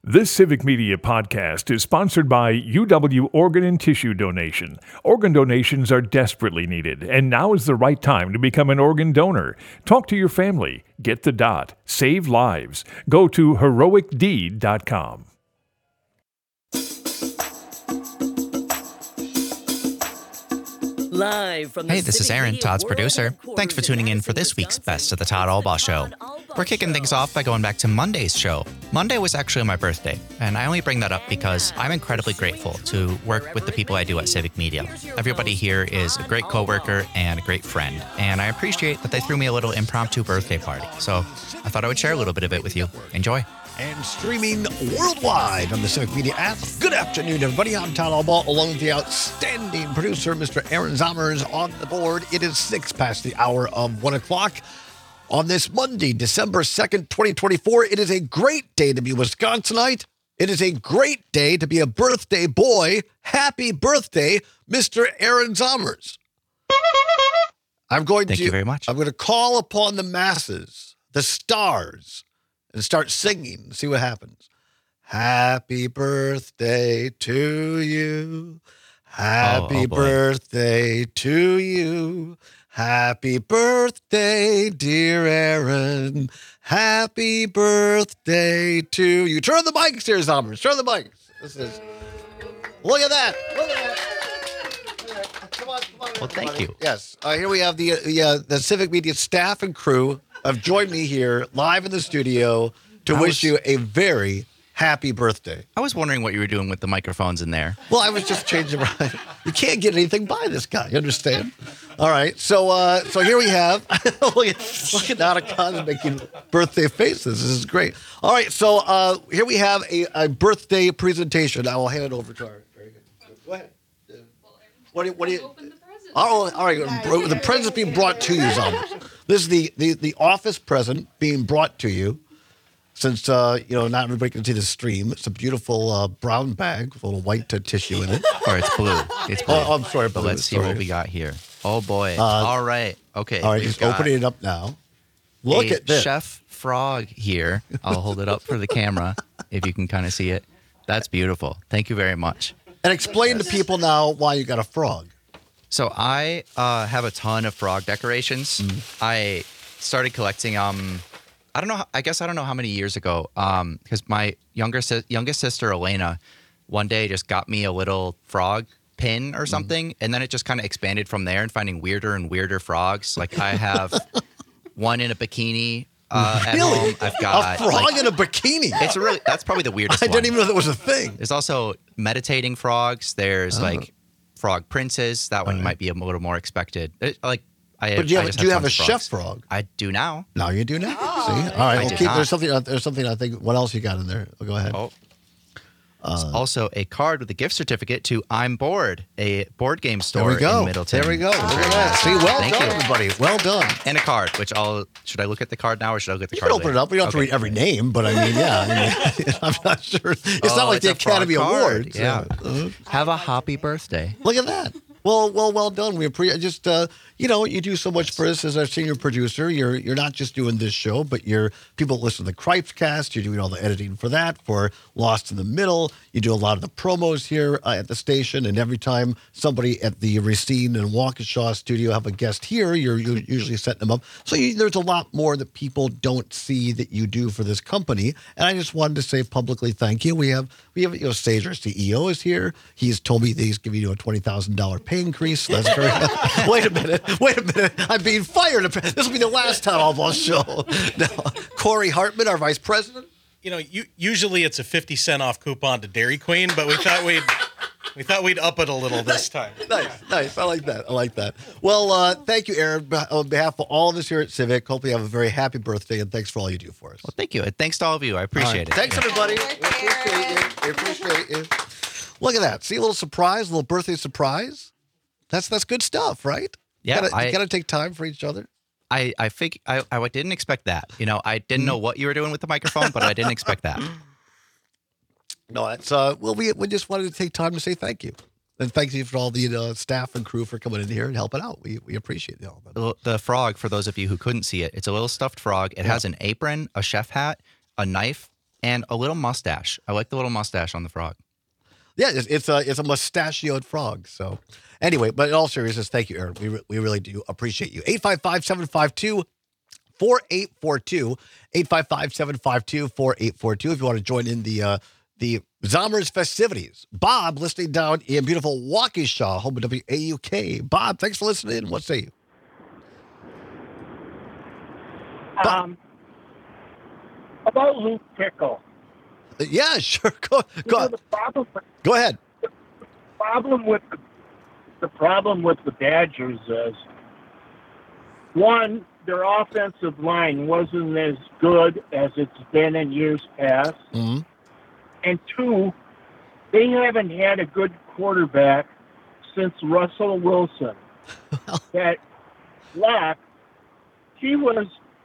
This Civic Media podcast is sponsored by UW Organ and Tissue Donation. Organ donations are desperately needed, and now is the right time to become an organ donor. Talk to your family. Get the dot. Save lives. Go to heroicdeed.com. Live from Hey, this is Aaron, Todd's producer. Thanks for tuning in for this week's Best of the Todd Albaugh Show. We're kicking things off by going back to Monday's show. Monday was actually my birthday, and I only bring that up because I'm incredibly grateful to work with the people I do at Civic Media. Everybody here is a great coworker and a great friend, and I appreciate that they threw me a little impromptu birthday party. So I thought I would share a little bit of it with you. Enjoy. And streaming worldwide on the Civic Media app. Good afternoon, everybody. I'm Todd Albaugh, along with the outstanding producer, Mr. Aaron Zommers, on the board. It is 6 past the hour of 1 o'clock on this Monday, December 2nd, 2024. It is a great day to be Wisconsinite. It is a great day to be a birthday boy. Happy birthday, Mr. Aaron Zommers. Thank you very much. I'm going to call upon the masses, the stars, and start singing and see what happens. Happy birthday to you. Happy birthday to you. Happy birthday, dear Aaron. Happy birthday to you. Turn the mics here, Zommers. Turn the mics. Look at that. Look at that. Come on. Well, thank you. Yes. Here we have the Civic Media staff and crew have joined me here live in the studio to wish you a very happy birthday. I was wondering what you were doing with the microphones in there. Well, I was just changing around. You can't get anything by this guy. You understand? All right. So here we have. look at Natakan making birthday faces. This is great. All right. So here we have a birthday presentation. I will hand it over to our. Very good. Go ahead. What do you? All right. The present's being brought to you, Zommers. This is the office present being brought to you. Since, not everybody can see the stream. It's a beautiful brown bag with a little white tissue in it. Or it's blue. It's blue. Oh, I'm sorry. But let's see what we got here. Oh, boy. All right. Okay. All right, just opening it up now. Look at this. Chef Frog here. I'll hold it up for the camera if you can kind of see it. That's beautiful. Thank you very much. And explain to people now why you got a frog. So I have a ton of frog decorations. I started collecting I don't know how many years ago, because my youngest sister, Elena, one day just got me a little frog pin or something, and then it just kind of expanded from there and finding weirder and weirder frogs. Like I have one in a bikini at home. I've got a frog in a bikini. That's probably the weirdest I one. didn't even know that was a thing. There's also meditating frogs. There's like frog princes. That one might be a little more expected. But do you have a chef frog? I do now. Now you do now. See? All right. There's something I think. What else you got in there? Go ahead. There's also a card with a gift certificate to I'm Bored, a board game store in Middleton. There we go. Look at that. See, well done, everybody. Well done. And a card, which should I look at the card now or should I look at the card You can open it up. We don't have to read every name, but I mean, yeah. I'm not sure. It's not like the Academy Awards. Yeah. Have a happy birthday. Look at that. Well done. We appreciate you do so much for us as our senior producer. You're not just doing this show, but people listen to the Cripescast. You're doing all the editing for that, for Lost in the Middle. You do a lot of the promos here at the station, and every time somebody at the Racine and Waukesha studio have a guest here, you're usually setting them up. So there's a lot more that people don't see that you do for this company. And I just wanted to say publicly thank you. We have Sage, our CEO, is here. He's told me that he's giving you a $20,000 pay increase. So that's very. Wait a minute. I'm being fired. This will be the last Todd Albaugh show. Now, Corey Hartman, our vice president. Usually it's a 50-cent off coupon to Dairy Queen, but we thought we'd up it a little this time. Nice. I like that. Well, thank you, Aaron. On behalf of all of us here at Civic, hope you have a very happy birthday, and thanks for all you do for us. Well, thank you. And thanks to all of you. I appreciate it. Thanks, everybody. We appreciate you. Look at that. See, a little surprise, a little birthday surprise. That's good stuff, right? Yeah. You got to take time for each other. I didn't expect that. I didn't know what you were doing with the microphone, but I didn't expect that. No, that's we just wanted to take time to say thank you. And thank you for all the staff and crew for coming in here and helping out. We appreciate all that. The frog, for those of you who couldn't see it, it's a little stuffed frog. It has an apron, a chef hat, a knife, and a little mustache. I like the little mustache on the frog. Yeah, it's a mustachioed frog. So anyway, but in all seriousness, thank you, Aaron. We really do appreciate you. 855-752-4842. 855-752-4842 if you want to join in the Zommers festivities. Bob, listening down in beautiful Waukesha, home of WAUK. Bob, thanks for listening in. What say you? About Luke Fickell. Yeah, sure. Go ahead. The problem with the Badgers is, one, their offensive line wasn't as good as it's been in years past. Mm-hmm. And two, they haven't had a good quarterback since Russell Wilson. That Locke, he was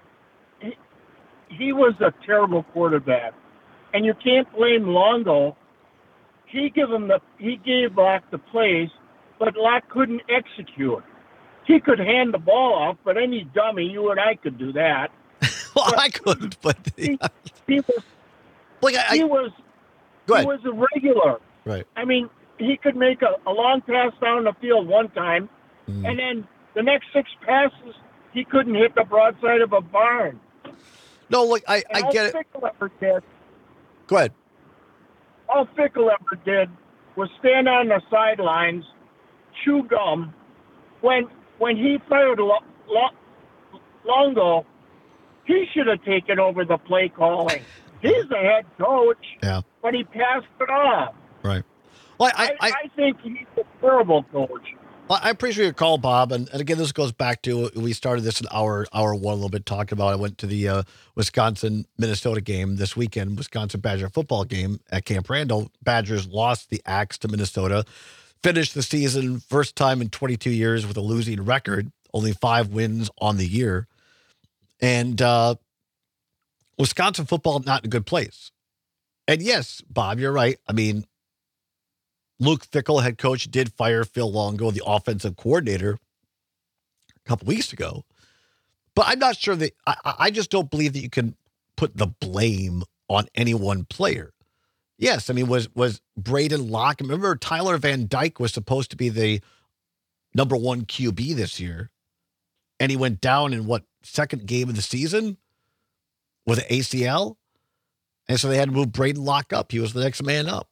a terrible quarterback. And you can't blame Longo. He gave Locke the plays, but Locke couldn't execute. He could hand the ball off, but any dummy, you and I could do that. Well, I couldn't, but he was like he was a regular. Right. I mean, he could make a long pass down the field one time, and then the next 6 passes, he couldn't hit the broadside of a barn. No, look, I get it. Go ahead. All Fickell ever did was stand on the sidelines, chew gum. When he fired Longo, he should have taken over the play calling. He's the head coach, but he passed it off. Right. Well, I think he's a terrible coach. Well, I appreciate your call, Bob. And again, this goes back to, we started this in hour one a little bit talking about, I went to the Wisconsin-Minnesota game this weekend, Wisconsin-Badger football game at Camp Randall. Badgers lost the axe to Minnesota, finished the season first time in 22 years with a losing record, only 5 wins on the year. And Wisconsin football not in a good place. And yes, Bob, you're right. I mean, Luke Fickell, head coach, did fire Phil Longo, the offensive coordinator, a couple weeks ago. But I'm not sure that I just don't believe that you can put the blame on any one player. Yes, I mean, was Braden Locke? Remember, Tyler Van Dyke was supposed to be the number 1 QB this year, and he went down in second game of the season with an ACL, and so they had to move Braden Locke up. He was the next man up.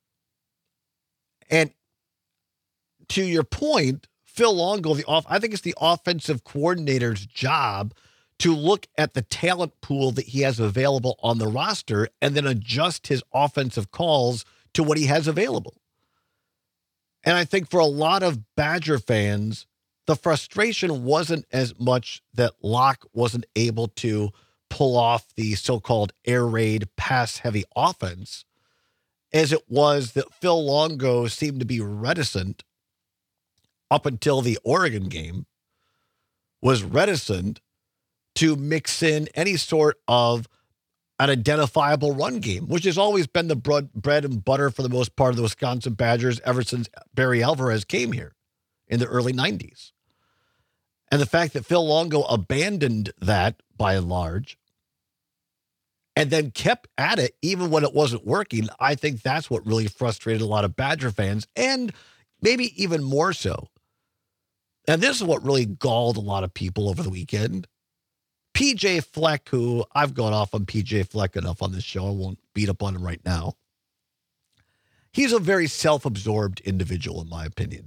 And to your point, Phil Longo, I think it's the offensive coordinator's job to look at the talent pool that he has available on the roster and then adjust his offensive calls to what he has available. And I think for a lot of Badger fans, the frustration wasn't as much that Locke wasn't able to pull off the so-called air raid pass-heavy offense, as it was that Phil Longo seemed to be reticent up until the Oregon game, was reticent to mix in any sort of an identifiable run game, which has always been the bread and butter for the most part of the Wisconsin Badgers ever since Barry Alvarez came here in the early 90s. And the fact that Phil Longo abandoned that by and large and then kept at it even when it wasn't working, I think that's what really frustrated a lot of Badger fans, and maybe even more so. And this is what really galled a lot of people over the weekend. PJ Fleck, who I've gone off on PJ Fleck enough on this show, I won't beat up on him right now. He's a very self-absorbed individual, in my opinion.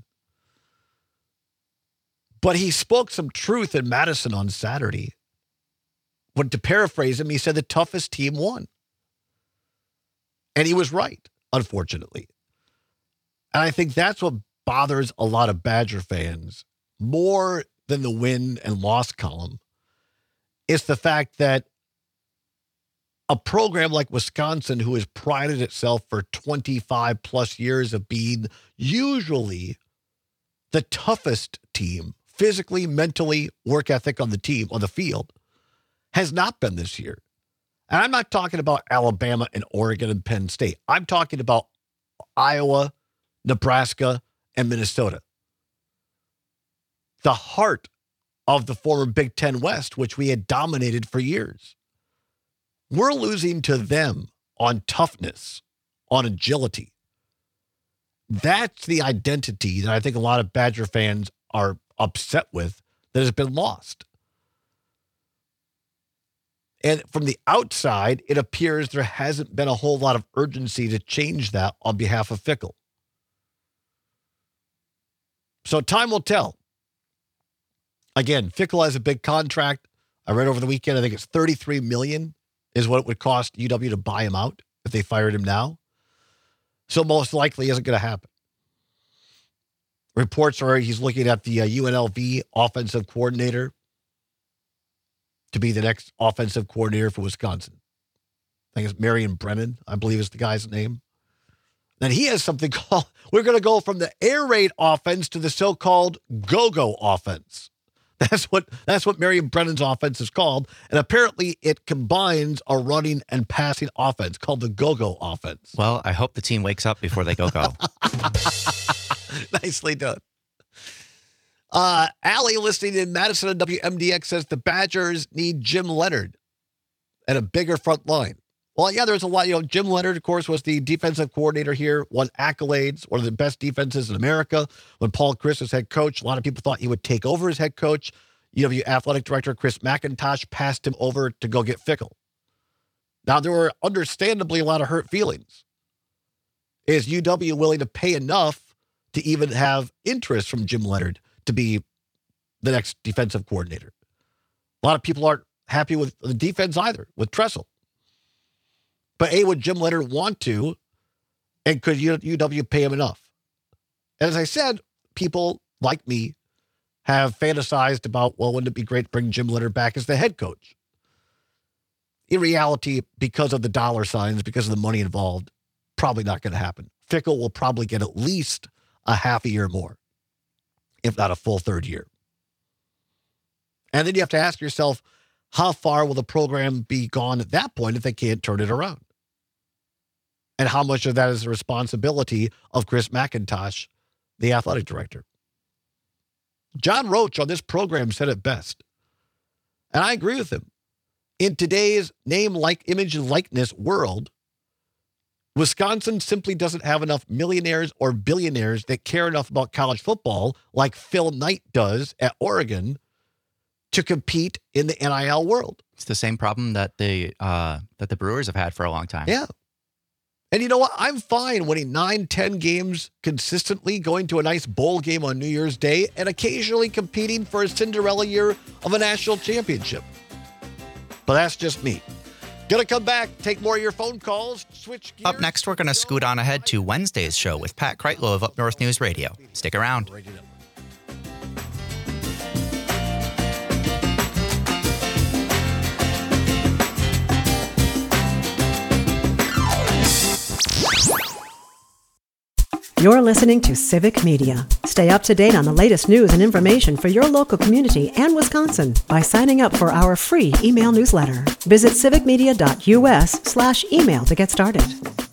But he spoke some truth in Madison on Saturday. When, to paraphrase him, he said the toughest team won. And he was right, unfortunately. And I think that's what bothers a lot of Badger fans more than the win and loss column. It's the fact that a program like Wisconsin, who has prided itself for 25 plus years of being usually the toughest team, physically, mentally, work ethic on the team, on the field, has not been this year. And I'm not talking about Alabama and Oregon and Penn State. I'm talking about Iowa, Nebraska, and Minnesota. The heart of the former Big Ten West, which we had dominated for years. We're losing to them on toughness, on agility. That's the identity that I think a lot of Badger fans are upset with that has been lost. And from the outside, it appears there hasn't been a whole lot of urgency to change that on behalf of Fickell. So time will tell. Again, Fickell has a big contract. I read over the weekend, I think it's $33 million is what it would cost UW to buy him out if they fired him now. So most likely isn't going to happen. Reports are he's looking at the UNLV offensive coordinator to be the next offensive coordinator for Wisconsin. I think it's Marion Brennan, I believe is the guy's name. Then he has something called, we're going to go from the air raid offense to the so-called go-go offense. That's what Marion Brennan's offense is called. And apparently it combines a running and passing offense called the go-go offense. Well, I hope the team wakes up before they go-go. Nicely done. Allie, listening in Madison on WMDX, says the Badgers need Jim Leonard and a bigger front line. Well, yeah, there's a lot. Jim Leonard, of course, was the defensive coordinator here, won accolades, one of the best defenses in America. When Paul Chryst was head coach, a lot of people thought he would take over as head coach. UW athletic director Chris McIntosh passed him over to go get Fickell. Now, there were understandably a lot of hurt feelings. Is UW willing to pay enough to even have interest from Jim Leonard to be the next defensive coordinator? A lot of people aren't happy with the defense either, with Tressel. But would Jim Leonard want to, and could UW pay him enough? And as I said, people like me have fantasized about, well, wouldn't it be great to bring Jim Leonard back as the head coach? In reality, because of the dollar signs, because of the money involved, probably not going to happen. Fickell will probably get at least a half a year more, if not a full third year. And then you have to ask yourself, how far will the program be gone at that point if they can't turn it around? And how much of that is the responsibility of Chris McIntosh, the athletic director? John Roach on this program said it best. And I agree with him. In today's name, image, and likeness world, Wisconsin simply doesn't have enough millionaires or billionaires that care enough about college football like Phil Knight does at Oregon to compete in the NIL world. It's the same problem that the Brewers have had for a long time. Yeah. And you know what? I'm fine winning 9-10 games consistently, going to a nice bowl game on New Year's Day, and occasionally competing for a Cinderella year of a national championship. But that's just me. Gonna come back, take more of your phone calls, switch gears. Up next, we're going to scoot on ahead to Wednesday's show with Pat Kreitlow of Up North News Radio. Stick around. You're listening to Civic Media. Stay up to date on the latest news and information for your local community and Wisconsin by signing up for our free email newsletter. Visit civicmedia.us/email to get started.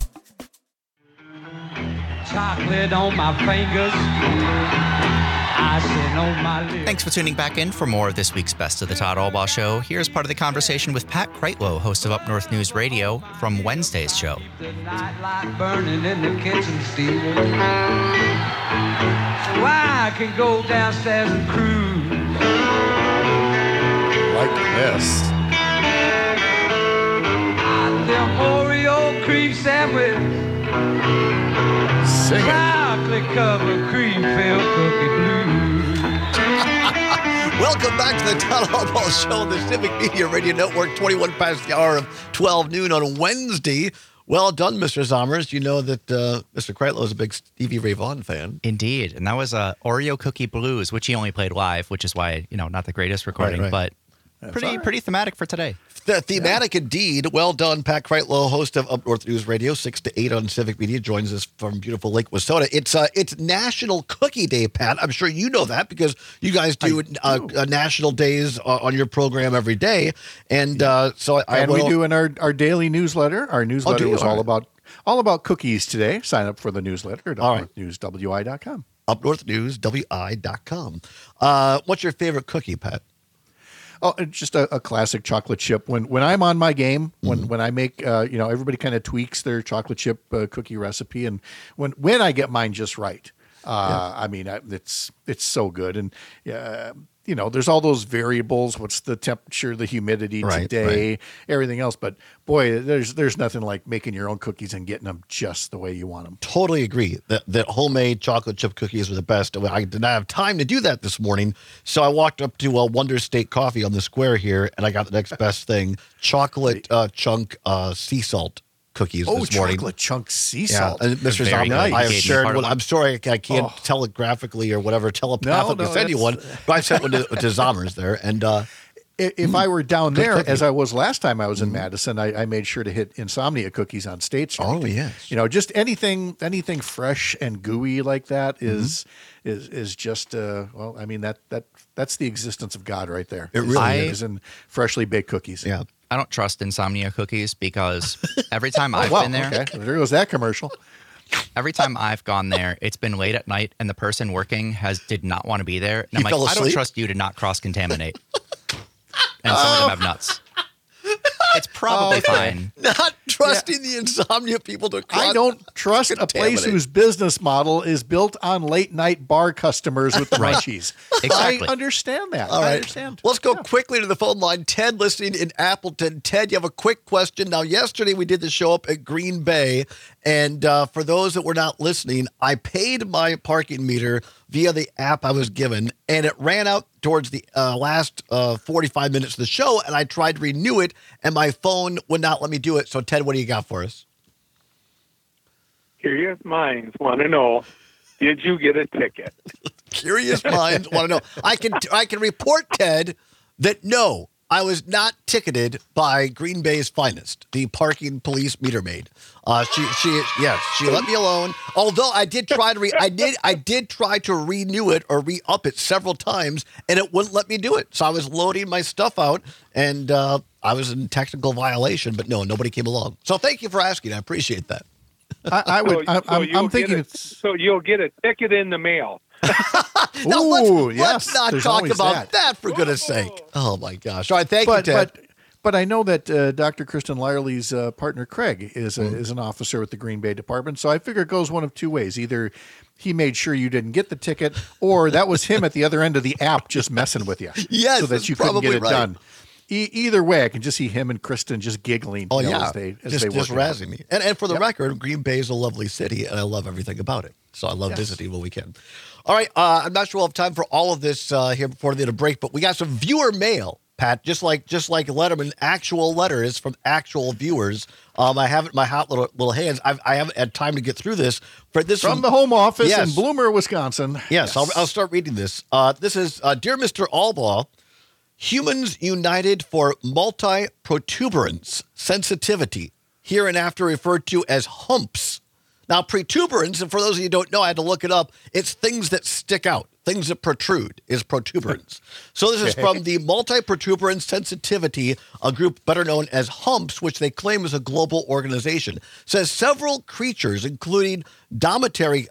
Chocolate on my fingers. Icing on my lips. Thanks for tuning back in for more of this week's Best of the Todd Albaugh Show. Here's part of the conversation with Pat Kreitlow, host of Up North News Radio, from Wednesday's show. The nightlight burning in the kitchen steel. So I can go downstairs and cruise. Like this. Them Oreo cream sandwich. Sing it. Chocolate covered cream filled cookie blue. Welcome back to the Todd Albaugh Show on the Civic Media Radio Network, 21 past the hour of 12 noon on Wednesday. Well done, Mr. Zommers. You know that Mr. Kreitlow is a big Stevie Ray Vaughan fan. Indeed. And that was Oreo Cookie Blues, which he only played live, which is why, not the greatest recording, Right. but pretty thematic for today. Thematic indeed. Well done, Pat Kreitlow, host of Up North News Radio, 6 to 8 on Civic Media, joins us from beautiful Lake Wissota. It's National Cookie Day, Pat. I'm sure you know that because you guys do national days on your program every day. And we do in our daily newsletter. Our newsletter was all about cookies today. Sign up for the newsletter at upnorthnewswi.com. Upnorthnewswi.com. What's your favorite cookie, Pat? Oh, it's just a classic chocolate chip. When I'm on my game, when I make, everybody kind of tweaks their chocolate chip cookie recipe, and when I get mine just right, I mean, it's so good. And there's all those variables. What's the temperature, the humidity today, everything else. But boy, there's nothing like making your own cookies and getting them just the way you want them. Totally agree that homemade chocolate chip cookies are the best. I did not have time to do that this morning, so I walked up to Wonder State Coffee on the square here, and I got the next best thing: chocolate chunk sea salt cookies this morning. Chocolate chunk sea salt. And Mr. Zombie, nice. I have shared one. I'm sorry I can't telegraphically or whatever telepathically send you one, but I sent one to Zommers there. And if I were down there, as I was last time I was in Madison, I made sure to hit Insomnia cookies on State Street. Oh, yes. Just anything fresh and gooey like that is just I mean that's the existence of God right there. It really is in freshly baked cookies. Yeah. I don't trust Insomnia cookies because every time I've been there, okay. There goes that commercial. every time I've gone there, it's been late at night and the person working did not want to be there. And I'm fell like, I don't asleep? trust you to not cross-contaminate. And some of them have nuts. It's probably fine. Not trusting the Insomnia people to I don't trust a place whose business model is built on late night bar customers with the munchies. Exactly. I understand that. All I right. understand. Let's go quickly to the phone line. Ted listening in Appleton. Ted, you have a quick question. Now, yesterday we did the show up at Green Bay, and for those that were not listening, I paid my parking meter via the app I was given, and it ran out towards the last 45 minutes of the show, and I tried to renew it, and my phone would not let me do it. So, Ted, what do you got for us? Curious minds want to know, did you get a ticket? Curious minds want to know. I can report, Ted, that no, I was not ticketed by Green Bay's finest, the parking police meter maid. She let me alone. Although I did try to I did try to renew it or re-up it several times, and it wouldn't let me do it. So I was loading my stuff out, and I was in technical violation. But no, nobody came along. So thank you for asking. I appreciate that. I'm thinking so you'll get a ticket in the mail. Now, Ooh, let's not there's talk always about that for goodness sake. Oh my gosh! All right, thank you, Ted. But I know that Dr. Kristen Lyerly's partner Craig is an officer with the Green Bay Department, so I figure it goes one of two ways: either he made sure you didn't get the ticket, or that was him at the other end of the app just messing with you, Yes, so that you couldn't get it done. Either way, I can just see him and Kristen just giggling. Oh, as they just work razzing me. And for the record, Green Bay is a lovely city, and I love everything about it. So I love visiting when we can. All right, I'm not sure we'll have time for all of this here before the end of break, but we got some viewer mail, Pat, just like Letterman, actual letters from actual viewers. I have it in my hot little hands. I haven't had time to get through this. For this from the home office in Bloomer, Wisconsin. Yes. I'll start reading this. This is Dear Mr. Albaugh. Humans united for multi-protuberance sensitivity, hereinafter referred to as humps. Now, protuberance, and for those of you who don't know, I had to look it up, it's things that stick out, things that protrude is protuberance. So this is from the multi-protuberance sensitivity, a group better known as HUMPS, which they claim is a global organization. Says several creatures, including dromedary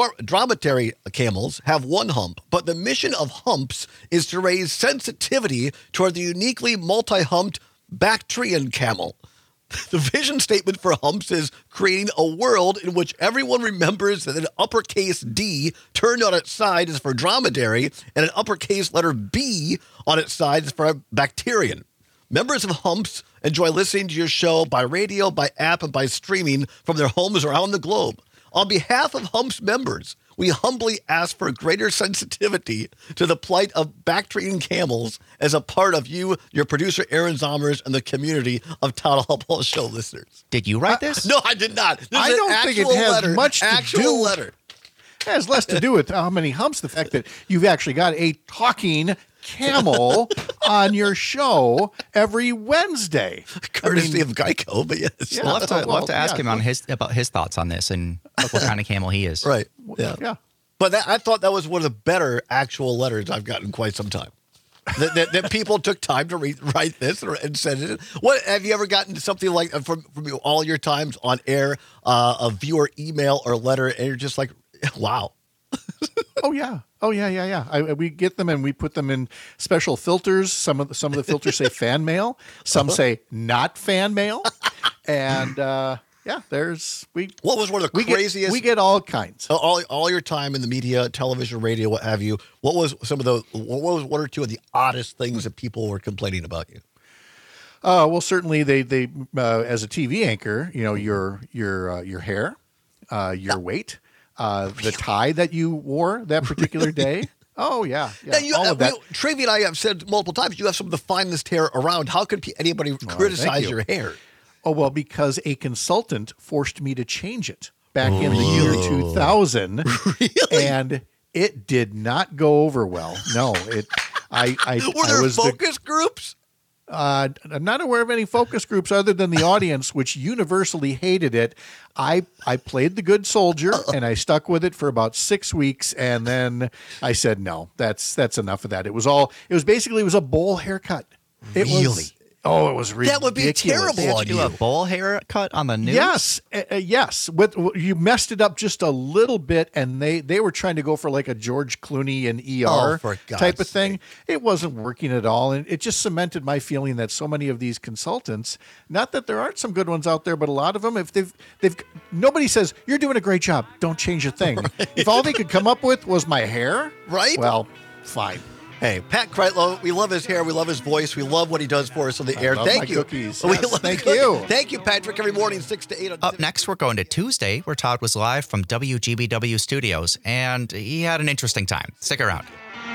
camels, have one hump, but the mission of HUMPS is to raise sensitivity toward the uniquely multi-humped Bactrian camel. The vision statement for HUMPS is creating a world in which everyone remembers that an uppercase D turned on its side is for dromedary and an uppercase letter B on its side is for Bactrian. Members of HUMPS enjoy listening to your show by radio, by app, and by streaming from their homes around the globe. On behalf of HUMPS members, we humbly ask for greater sensitivity to the plight of Bactrian camels as a part of you, your producer, Aaron Zommers, and the community of Town Hall Show listeners. Did you write this? No, I did not. I don't think it has much to do. Letter. It has less to do with how many humps. The fact that you've actually got a talking camel on your show every Wednesday, courtesy of Geico. But yes, we'll have to ask him about his thoughts on this and what kind of camel he is. Right. Yeah. But I thought that was one of the better actual letters I've gotten in quite some time. that people took time to write this and send it. What have you ever gotten something like from all your times on air, a viewer email or letter, and you're just like, wow. Oh yeah. Oh yeah. We get them and we put them in special filters. Some of the filters say fan mail. Some say not fan mail. And What was one of the craziest? We get all kinds. All your time in the media, television, radio, what have you. What was one or two of the oddest things that people were complaining about you? Well, certainly they as a TV anchor, your hair, your weight, the tie that you wore that particular day. Oh yeah. Now all of that. Trivia and I have said multiple times, you have some of the finest hair around. How could anybody criticize your hair? Oh, well, because a consultant forced me to change it back in the year 2000. Really? And it did not go over well. No, Were there focus groups? I'm not aware of any focus groups other than the audience, which universally hated it. I played the good soldier and I stuck with it for about 6 weeks. And then I said, no, that's enough of that. It was a bowl haircut. It was ridiculous. That would be terrible They had on to do you. a bowl haircut on the news? Yes, yes. You messed it up just a little bit, and they were trying to go for like a George Clooney and ER for God's type of thing. It wasn't working at all, and it just cemented my feeling that so many of these consultants, not that there aren't some good ones out there, but a lot of them, if they've nobody says you're doing a great job, don't change a thing. Right. If all they could come up with was my hair, right? Well, fine. Hey, Pat Kreitlow, we love his hair. We love his voice. We love what he does for us on the air. Thank you. Cookies. Thank you. Thank you, Patrick, every morning, 6 to 8. Up next, we're going to Tuesday, where Todd was live from WGBW Studios, and he had an interesting time. Stick around.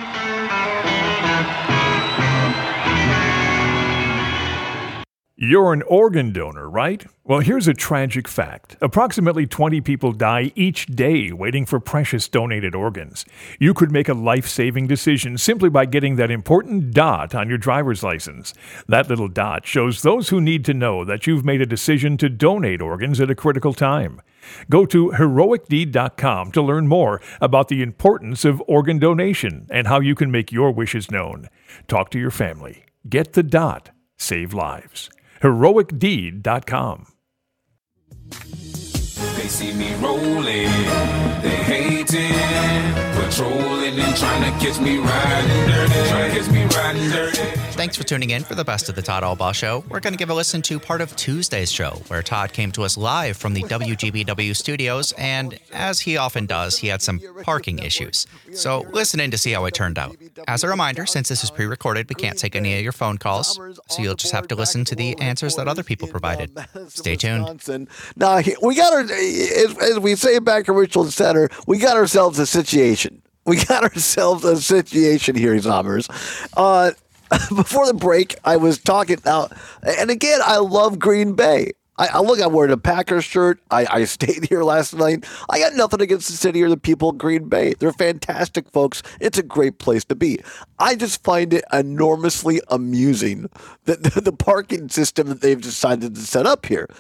You're an organ donor, right? Well, here's a tragic fact. Approximately 20 people die each day waiting for precious donated organs. You could make a life-saving decision simply by getting that important dot on your driver's license. That little dot shows those who need to know that you've made a decision to donate organs at a critical time. Go to heroicdeed.com to learn more about the importance of organ donation and how you can make your wishes known. Talk to your family. Get the dot. Save lives. heroicdeed.com. They see me rolling, they hating, patrolling and trying to catch me riding dirty, Thanks for tuning in for the Best of the Todd Albaugh Show. We're going to give a listen to part of Tuesday's show, where Todd came to us live from the WGBW studios, and as he often does, he had some parking issues. So listen in to see how it turned out. As a reminder, since this is pre-recorded, we can't take any of your phone calls, so you'll just have to listen to the answers that other people provided. Stay tuned. Now, we got our, as we say back at Richland Center, we got ourselves a situation. We got ourselves a situation here, Zombers. Before the break, I was talking now, and again, I love Green Bay. I'm wearing a Packers shirt. I stayed here last night. I got nothing against the city or the people of Green Bay. They're fantastic folks. It's a great place to be. I just find it enormously amusing that the parking system that they've decided to set up here.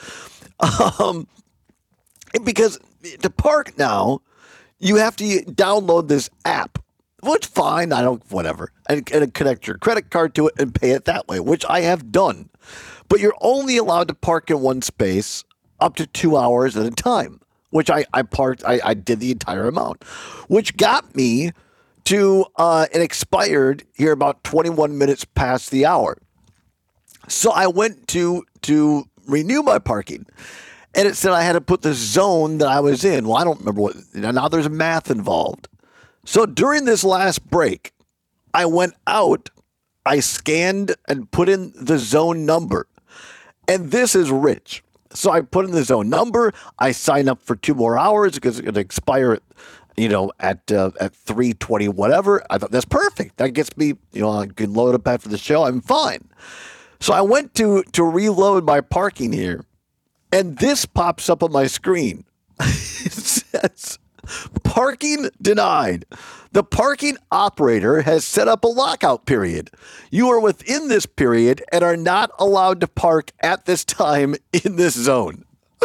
Because to park now, you have to download this app. Which fine, whatever. And connect your credit card to it and pay it that way, which I have done. But you're only allowed to park in one space up to 2 hours at a time, which I parked, I did the entire amount, which got me to, it expired here about 21 minutes past the hour. So I went to renew my parking. And it said I had to put the zone that I was in. Well, I don't remember what. Now there's math involved. So during this last break, I went out, I scanned and put in the zone number. And this is rich. So I put in the zone number. I signed up for 2 more hours because it's going to expire at 3:20 whatever. I thought that's perfect. That gets me, I can load up after the show. I'm fine. So I went to reload my parking here. And this pops up on my screen. It says, parking denied. The parking operator has set up a lockout period. You are within this period and are not allowed to park at this time in this zone.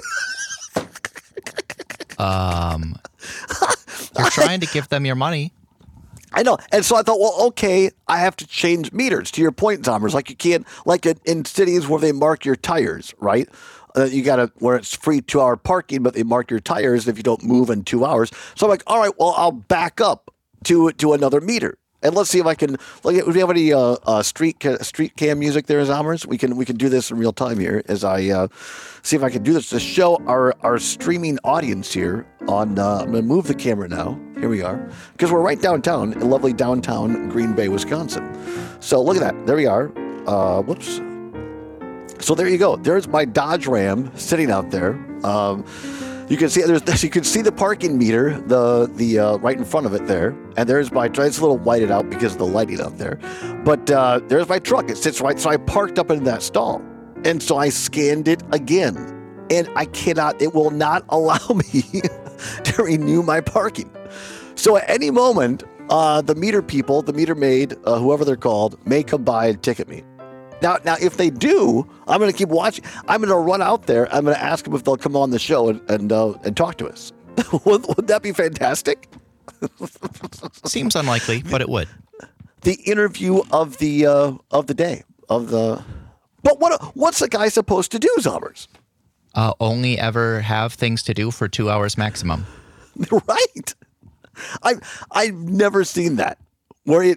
You're trying to give them your money. I know. And so I thought, well, okay, I have to change meters. To your point, Zombers, like you can't, like in cities where they mark your tires, right? You got to, where it's free 2-hour parking, but they mark your tires if you don't move in 2 hours. So I'm like, all right, well, I'll back up. to another meter. And let's see if I can. Like, do we have any street cam music there, Zommers? We can do this in real time here as I see if I can do this to show our streaming audience here. I'm going to move the camera now. Here we are, because we're right downtown in lovely downtown Green Bay, Wisconsin. So look at that. There we are. Whoops. So there you go. There's my Dodge Ram sitting out there. You can see you can see the parking meter, the right in front of it there, and there's my. It's a little whited out because of the lighting out there, but there's my truck. It sits right. So I parked up in that stall, and so I scanned it again, and I cannot. It will not allow me to renew my parking. So at any moment, the meter people, the meter maid, whoever they're called, may come by and ticket me. Now, if they do, I'm going to keep watching. I'm going to run out there. I'm going to ask them if they'll come on the show and talk to us. would that be fantastic? Seems unlikely, but it would. The interview of the day of the. But what's the guy supposed to do, Zommers? Only ever have things to do for 2 hours maximum. Right. I've never seen that where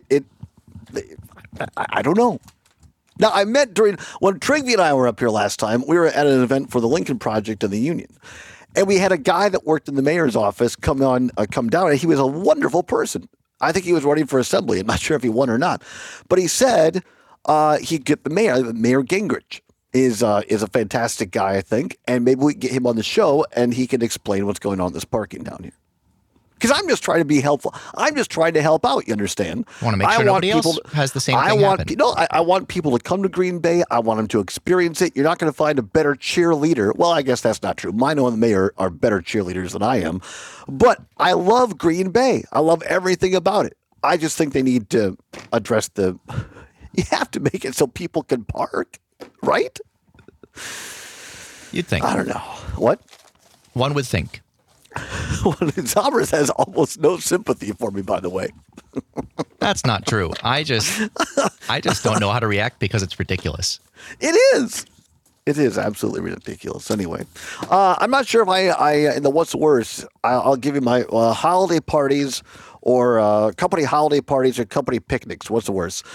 I don't know. Now, I met when Trigby and I were up here last time, we were at an event for the Lincoln Project in the Union. And we had a guy that worked in the mayor's office come down, and he was a wonderful person. I think he was running for assembly. I'm not sure if he won or not. But he said he'd get the mayor. Mayor Gingrich is a fantastic guy, I think. And maybe we can get him on the show, and he can explain what's going on in this parking down here. Because I'm just trying to be helpful. I'm just trying to help out, you understand? I want to make sure nobody else has the same thing happen. I want people to come to Green Bay. I want them to experience it. You're not going to find a better cheerleader. Well, I guess that's not true. Mino and the mayor are better cheerleaders than I am. But I love Green Bay. I love everything about it. I just think they need to address you have to make it so people can park, right? You'd think. I don't know. What? One would think. Zommers has almost no sympathy for me, by the way. That's not true. I just don't know how to react because it's ridiculous. It is. It is absolutely ridiculous. Anyway, I'm not sure if I in the what's worse, I'll give you my holiday parties or company holiday parties or company picnics. What's the worst?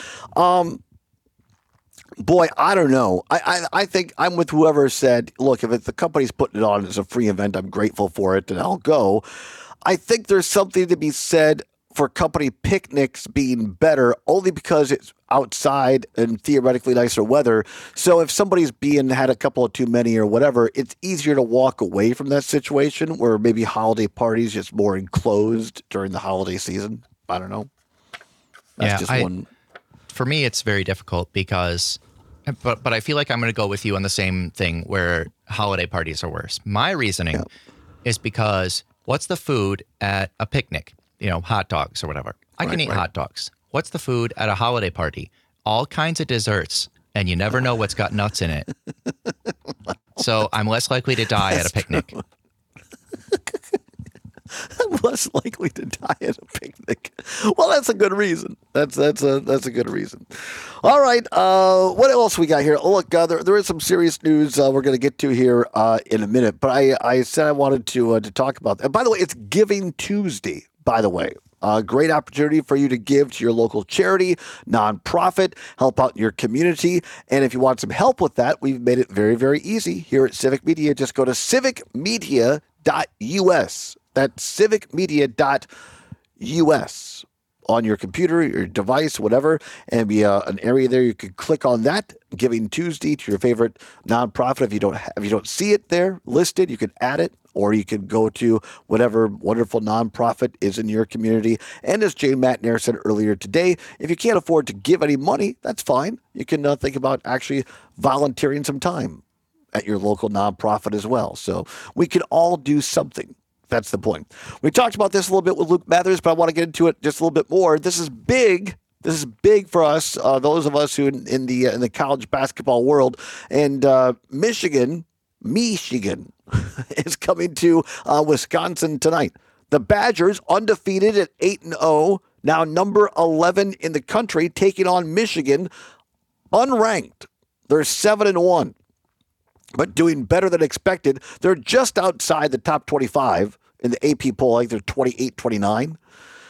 Boy, I don't know. I think I'm with whoever said, look, if the company's putting it on as a free event, I'm grateful for it and I'll go. I think there's something to be said for company picnics being better only because it's outside and theoretically nicer weather. So if somebody's had a couple of too many or whatever, it's easier to walk away from that situation where maybe holiday parties just more enclosed during the holiday season. I don't know. That's one. For me, it's very difficult because, but I feel like I'm going to go with you on the same thing where holiday parties are worse. My reasoning is because what's the food at a picnic? Hot dogs or whatever. I can eat hot dogs. What's the food at a holiday party? All kinds of desserts, and you never know what's got nuts in it. So I'm less likely to die at a picnic. I'm less likely to die at a picnic. Well, that's a good reason. That's a good reason. All right. What else we got here? Oh, look, there is some serious news we're going to get to here in a minute. But I said I wanted to talk about that. By the way, it's Giving Tuesday. By the way, a great opportunity for you to give to your local charity, nonprofit, help out your community. And if you want some help with that, we've made it very, very easy here at Civic Media. Just go to civicmedia.us. That's civicmedia.us on your computer, your device, whatever, and be an area there. You can click on that, Giving Tuesday, to your favorite nonprofit. If you don't see it there listed, you can add it, or you can go to whatever wonderful nonprofit is in your community. And as Jay Matnair said earlier today, if you can't afford to give any money, that's fine. You can think about actually volunteering some time at your local nonprofit as well. So we can all do something. That's the point. We talked about this a little bit with Luke Mathers, but I want to get into it just a little bit more. This is big. This is big for us, those of us who in the college basketball world. And Michigan is coming to Wisconsin tonight. The Badgers, undefeated at 8-0, now number 11 in the country, taking on Michigan, unranked. They're 7-1. But doing better than expected. They're just outside the top 25 in the AP poll. I think they're 28-29.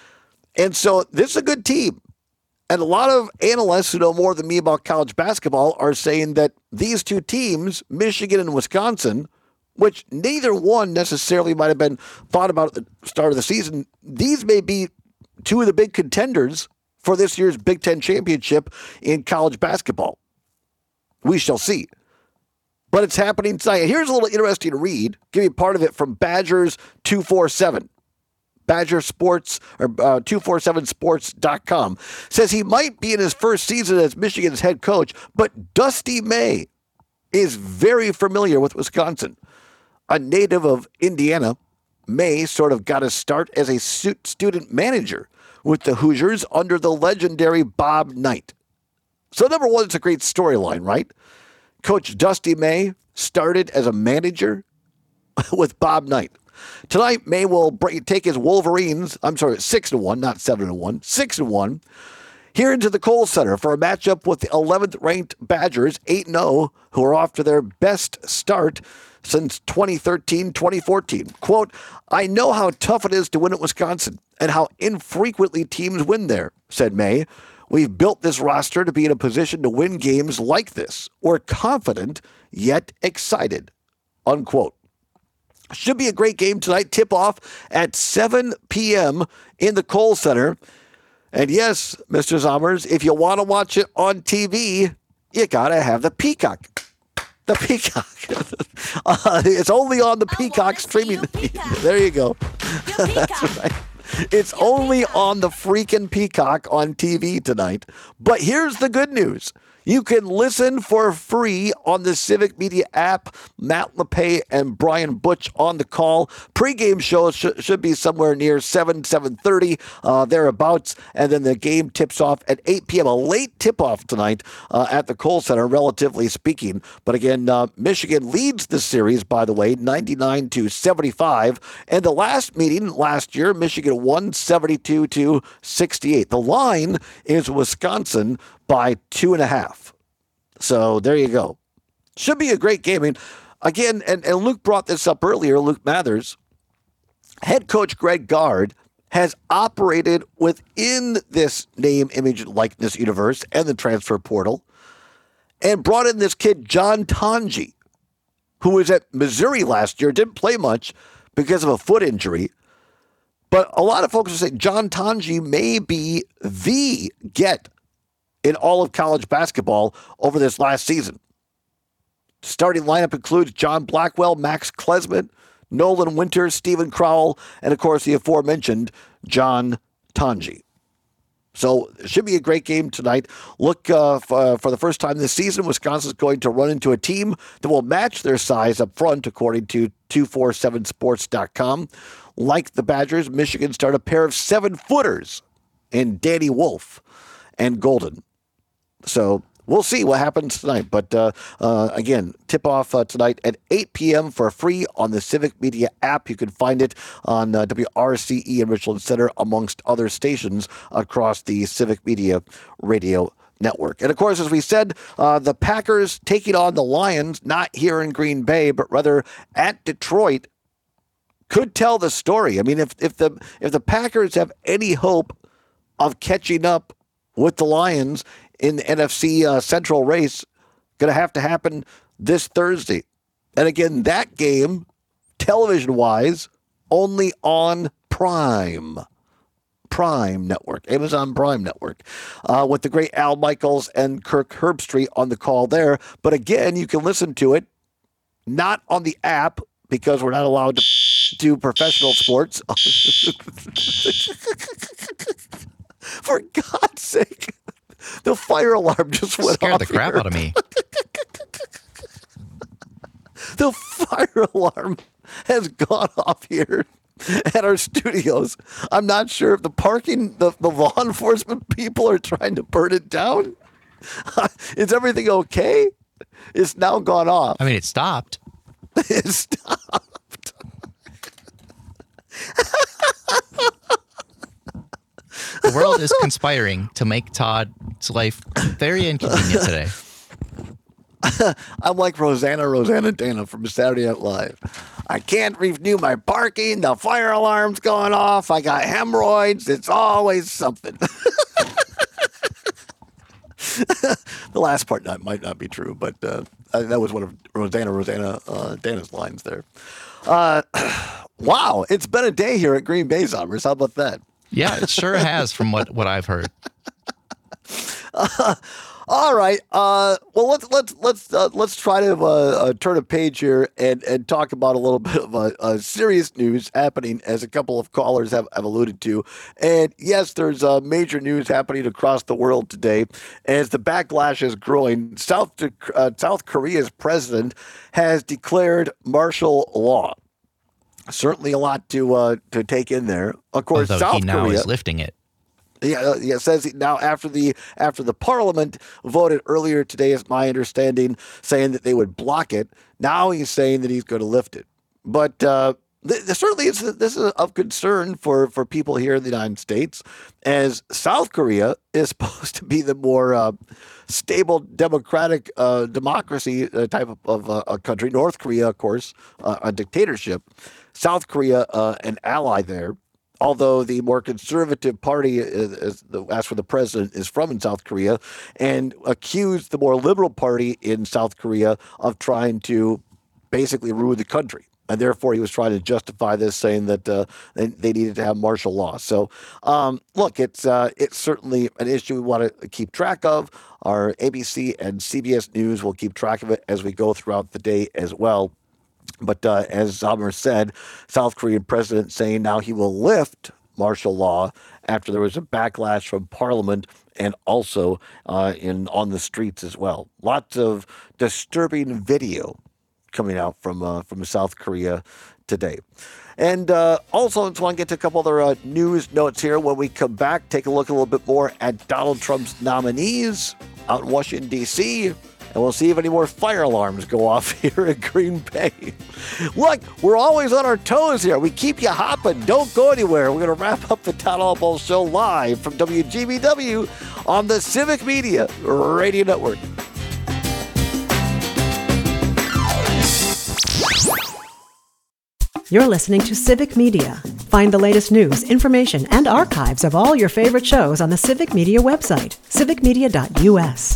And so this is a good team. And a lot of analysts who know more than me about college basketball are saying that these two teams, Michigan and Wisconsin, which neither one necessarily might have been thought about at the start of the season, these may be two of the big contenders for this year's Big Ten championship in college basketball. We shall see. But it's happening tonight. Here's a little interesting read. Give you part of it from Badgers 247. Badger Sports, or 247sports.com, says he might be in his first season as Michigan's head coach, but Dusty May is very familiar with Wisconsin. A native of Indiana, May sort of got his start as a student manager with the Hoosiers under the legendary Bob Knight. So number one, it's a great storyline, right? Coach Dusty May started as a manager with Bob Knight. Tonight, May will take his Wolverines, 6-1, not 7-1, 6-1, here into the Kohl Center for a matchup with the 11th-ranked Badgers, 8-0, who are off to their best start since 2013-2014. Quote, I know how tough it is to win at Wisconsin and how infrequently teams win there, said May. We've built this roster to be in a position to win games like this. We're confident, yet excited, unquote. Should be a great game tonight. Tip-off at 7 p.m. in the Kohl Center. And yes, Mr. Zommers, if you want to watch it on TV, you got to have the Peacock. The Peacock. It's only on the Peacock streaming. There you go. That's right. It's only on the freaking Peacock on TV tonight. But here's the good news. You can listen for free on the Civic Media app. Matt LePay and Brian Butch on the call. Pre-game show should be somewhere near 7:30, thereabouts. And then the game tips off at 8 p.m. A late tip-off tonight at the Kohl Center, relatively speaking. But again, Michigan leads the series, by the way, 99-75. And the last meeting last year, Michigan won 72-68. The line is Wisconsin by 2.5. So there you go. Should be a great game. I mean, again, and Luke brought this up earlier, Luke Mathers, head coach Greg Gard has operated within this name, image, and likeness universe and the transfer portal and brought in this kid, John Tonji, who was at Missouri last year, didn't play much because of a foot injury. But a lot of folks are saying John Tonji may be the get in all of college basketball over this last season. Starting lineup includes John Blackwell, Max Klesmit, Nolan Winters, Stephen Crowell, and of course the aforementioned John Tonji. So it should be a great game tonight. Look, for the first time this season, Wisconsin's going to run into a team that will match their size up front, according to 247sports.com. Like the Badgers, Michigan start a pair of 7-footers in Danny Wolf and Golden. So we'll see what happens tonight. But again, tip-off tonight at 8 p.m. for free on the Civic Media app. You can find it on WRCE in Richland Center, amongst other stations across the Civic Media radio network. And of course, as we said, the Packers taking on the Lions, not here in Green Bay, but rather at Detroit, could tell the story. I mean, if the Packers have any hope of catching up with the Lions in the NFC Central race, going to have to happen this Thursday. And again, that game, television-wise, only on Prime Network, Amazon Prime Network, with the great Al Michaels and Kirk Herbstreit on the call there. But again, you can listen to it not on the app because we're not allowed to do professional sports. For God's sake. The fire alarm just went off. Scared the crap out of me. The fire alarm has gone off here at our studios. I'm not sure if the law enforcement people are trying to burn it down. Is everything okay? It's now gone off. I mean, it stopped. It stopped. The world is conspiring to make Todd's life very inconvenient today. I'm like Rosanna Dana from Saturday Night Live. I can't renew my parking. The fire alarm's going off. I got hemorrhoids. It's always something. The last part might not be true, but that was one of Dana's lines there. Wow, it's been a day here at Green Bay, Zombers. How about that? Yeah, it sure has from what I've heard. All right. Well, let's try to turn a page here and talk about a little bit of serious news happening, as a couple of callers have alluded to. And yes, there's major news happening across the world today as the backlash is growing. South Korea's president has declared martial law. Certainly a lot to take in there. Of course, Although South he now Korea is lifting it. Yeah, it says now after the Parliament voted earlier today, is my understanding, saying that they would block it. Now he's saying that he's going to lift it. But certainly this is of concern for people here in the United States, as South Korea is supposed to be the more stable democratic democracy type of a country. North Korea, of course, a dictatorship. South Korea, an ally there. Although the more conservative party, as for the president, is from in South Korea, and accused the more liberal party in South Korea of trying to basically ruin the country. And therefore, he was trying to justify this, saying that they needed to have martial law. So, look, it's certainly an issue we want to keep track of. Our ABC and CBS News will keep track of it as we go throughout the day as well. But as Zomer said, South Korean president saying now he will lift martial law after there was a backlash from Parliament and also on the streets as well. Lots of disturbing video coming out from South Korea today. And also, I just want to get to a couple other news notes here. When we come back, take a look a little bit more at Donald Trump's nominees out in Washington, D.C., and we'll see if any more fire alarms go off here at Green Bay. Look, we're always on our toes here. We keep you hopping. Don't go anywhere. We're going to wrap up the Town Hall Bowl Show live from WGBW on the Civic Media Radio Network. You're listening to Civic Media. Find the latest news, information, and archives of all your favorite shows on the Civic Media website, civicmedia.us.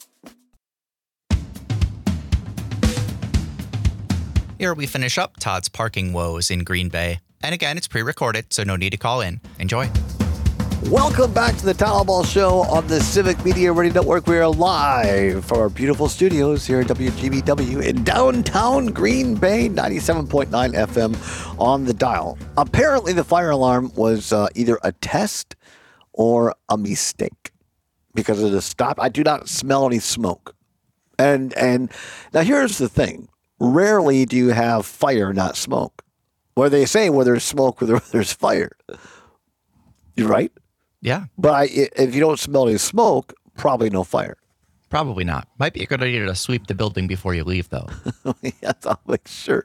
Here we finish up Todd's parking woes in Green Bay. And again, it's pre-recorded, so no need to call in. Enjoy. Welcome back to the Town Hall Ball Show on the Civic Media Radio Network. We are live from our beautiful studios here at WGBW in downtown Green Bay, 97.9 FM on the dial. Apparently, the fire alarm was either a test or a mistake because of the stop. I do not smell any smoke. And now here's the thing. Rarely do you have fire, not smoke. Where they say where there's smoke, where there's fire. You're right? Yeah. But if you don't smell any smoke, probably no fire. Probably not. Might be a good idea to sweep the building before you leave, though. Yes, I'll make sure.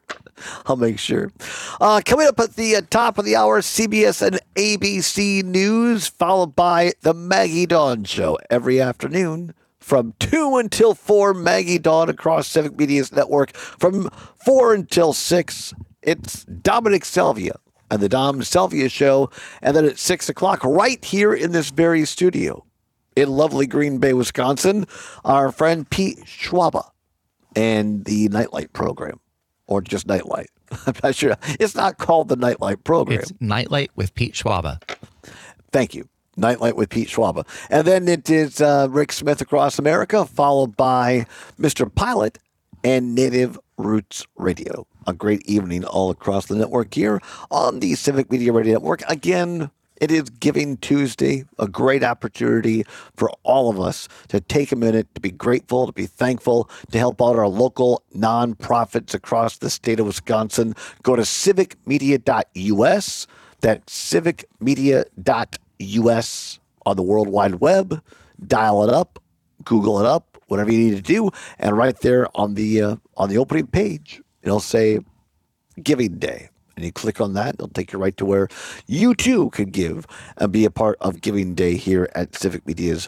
Coming up at the top of the hour, CBS and ABC News, followed by the Maggie Dawn Show every afternoon. From 2 until 4, Maggie Dawn across Civic Media's network. From 4 until 6, it's Dominic Salvia and the Dom Salvia Show. And then at 6 o'clock, right here in this very studio in lovely Green Bay, Wisconsin, our friend Pete Schwaba and the Nightlight program. Or just Nightlight. I'm not sure. It's not called the Nightlight program. It's Nightlight with Pete Schwaba. Thank you. Nightlight with Pete Schwaba. And then it is Rick Smith Across America, followed by Mr. Pilot and Native Roots Radio. A great evening all across the network here on the Civic Media Radio Network. Again, it is Giving Tuesday, a great opportunity for all of us to take a minute to be grateful, to be thankful, to help out our local nonprofits across the state of Wisconsin. Go to civicmedia.us. That's civicmedia.us on the World Wide Web. Dial it up, Google it up, whatever you need to do, and right there on the opening page, it'll say Giving Day. And you click on that, it'll take you right to where you too could give and be a part of Giving Day here at Civic Media's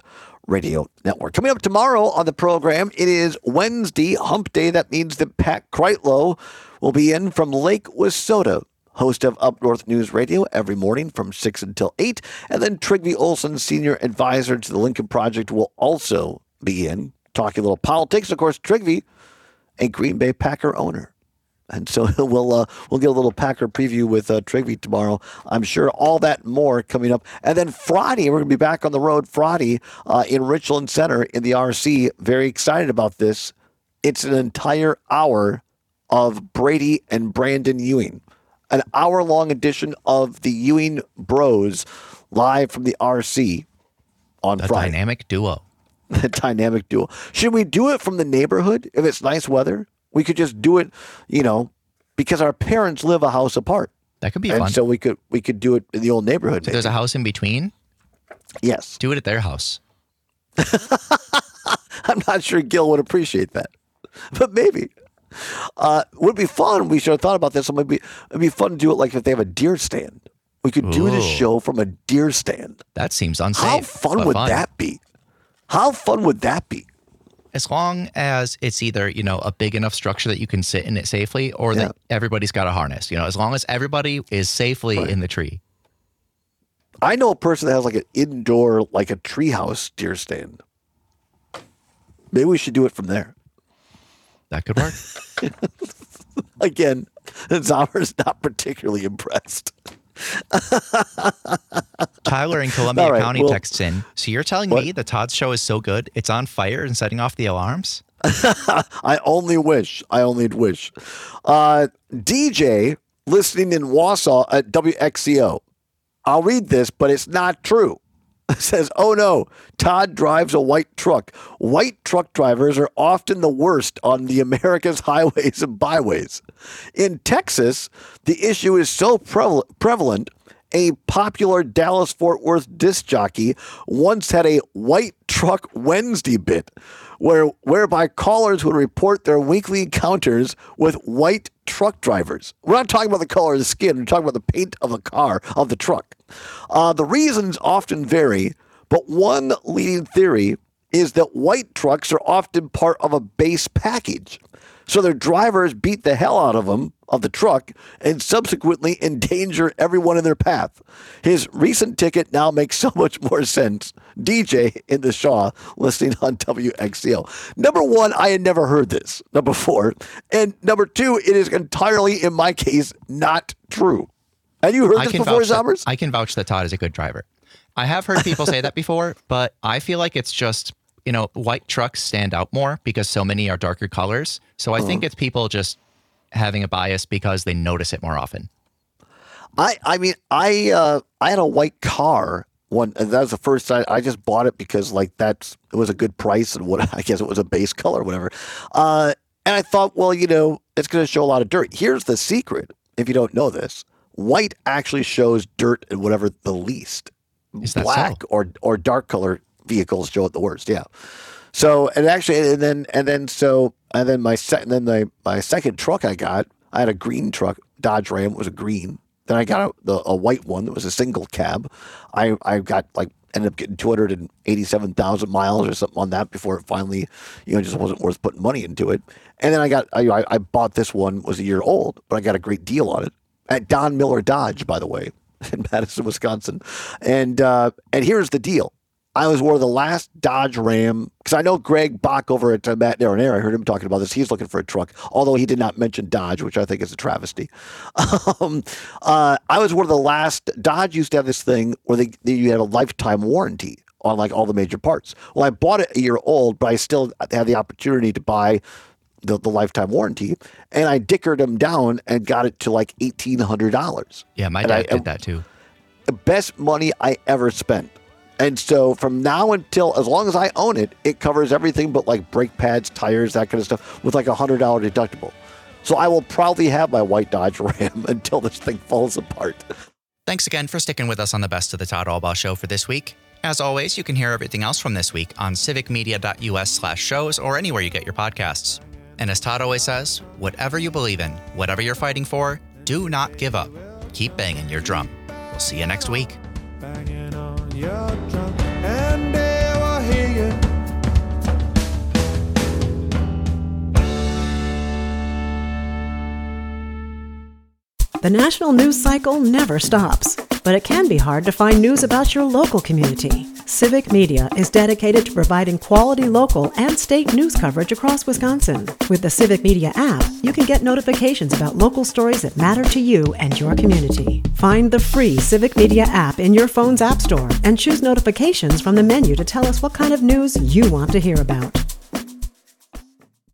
Radio Network. Coming up tomorrow on the program, it is Wednesday, Hump Day. That means that Pat Kreitlow will be in from Lake Wissota, host of Up North News Radio every morning from 6 until 8. And then Trygve Olsen, senior advisor to the Lincoln Project, will also be in, talking a little politics. Of course, Trygve, a Green Bay Packer owner. And so we'll get a little Packer preview with Trygve tomorrow. I'm sure all that and more coming up. And then Friday, we're going to be back on the road Friday in Richland Center in the RC. Very excited about this. It's an entire hour of Brady and Brandon Ewing. An hour-long edition of the Ewing Bros live from the RC on Friday. Dynamic duo. The dynamic duo. Should we do it from the neighborhood if it's nice weather? We could just do it, because our parents live a house apart. That could be fun. fun. So we could do it in the old neighborhood. So there's a house in between? Yes. Do it at their house. I'm not sure Gil would appreciate that, but maybe. Would be fun. We should have thought about this. It'd be fun to do it like if they have a deer stand. We could do this show from a deer stand. That seems unsafe. How fun would that be? How fun would that be? As long as it's either, a big enough structure that you can sit in it safely or that everybody's got a harness. As long as everybody is safely in the tree. I know a person that has like an indoor, like a treehouse deer stand. Maybe we should do it from there. That could work. Again, Zommer's not particularly impressed. Tyler in Columbia County texts in. So you're telling me the Todd's show is so good, it's on fire and setting off the alarms? I only wish. DJ listening in Wausau at WXCO. I'll read this, but it's not true. It says, oh no, Todd drives a white truck. White truck drivers are often the worst on the America's highways and byways. In Texas, the issue is so prevalent, a popular Dallas-Fort Worth disc jockey once had a White Truck Wednesday bit whereby callers would report their weekly encounters with white truck drivers. We're not talking about the color of the skin. We're talking about the paint of the car, of the truck. The reasons often vary, but one leading theory is that white trucks are often part of a base package. So their drivers beat the hell out of them, of the truck, and subsequently endanger everyone in their path. His recent ticket now makes so much more sense. DJ in the Shaw, listening on WXCO. Number one, I had never heard this before. And number two, it is entirely, in my case, not true. Have you heard this before, Zommers? I can vouch that Todd is a good driver. I have heard people say that before, but I feel like it's just, white trucks stand out more because so many are darker colors. So I think it's people just having a bias because they notice it more often. I had a white car one, and that was the first time I just bought it because it was a good price and I guess it was a base color or whatever. And I thought, well, it's going to show a lot of dirt. Here's the secret. If you don't know this, white actually shows dirt and whatever the least. Is that black so? or dark color vehicles show it the worst. Yeah. So my second truck I had a green truck, Dodge Ram. It was a green. Then I got a white one that was a single cab. I ended up getting 287,000 miles or something on that before it finally, just wasn't worth putting money into it. And then I bought this one, was a year old, but I got a great deal on it at Don Miller Dodge, by the way, in Madison, Wisconsin. And here's the deal. I was one of the last Dodge Ram, because I know Greg Bach over at Matt Air. I heard him talking about this. He's looking for a truck, although he did not mention Dodge, which I think is a travesty. I was one of the last. Dodge used to have this thing where you had a lifetime warranty on all the major parts. Well, I bought it a year old, but I still had the opportunity to buy the lifetime warranty, and I dickered them down and got it to $1,800. Yeah, my dad did that too. The best money I ever spent. And so from now until, as long as I own it, it covers everything but brake pads, tires, that kind of stuff with $100 deductible. So I will probably have my white Dodge Ram until this thing falls apart. Thanks again for sticking with us on the Best of the Todd Albaugh Show for this week. As always, you can hear everything else from this week on civicmedia.us/shows or anywhere you get your podcasts. And as Todd always says, whatever you believe in, whatever you're fighting for, do not give up. Keep banging your drum. We'll see you next week. Banging on your drum, and they will hear you The national news cycle never stops, but it can be hard to find news about your local community. Civic Media is dedicated to providing quality local and state news coverage across Wisconsin. With the Civic Media app, you can get notifications about local stories that matter to you and your community. Find the free Civic Media app in your phone's app store and choose notifications from the menu to tell us what kind of news you want to hear about.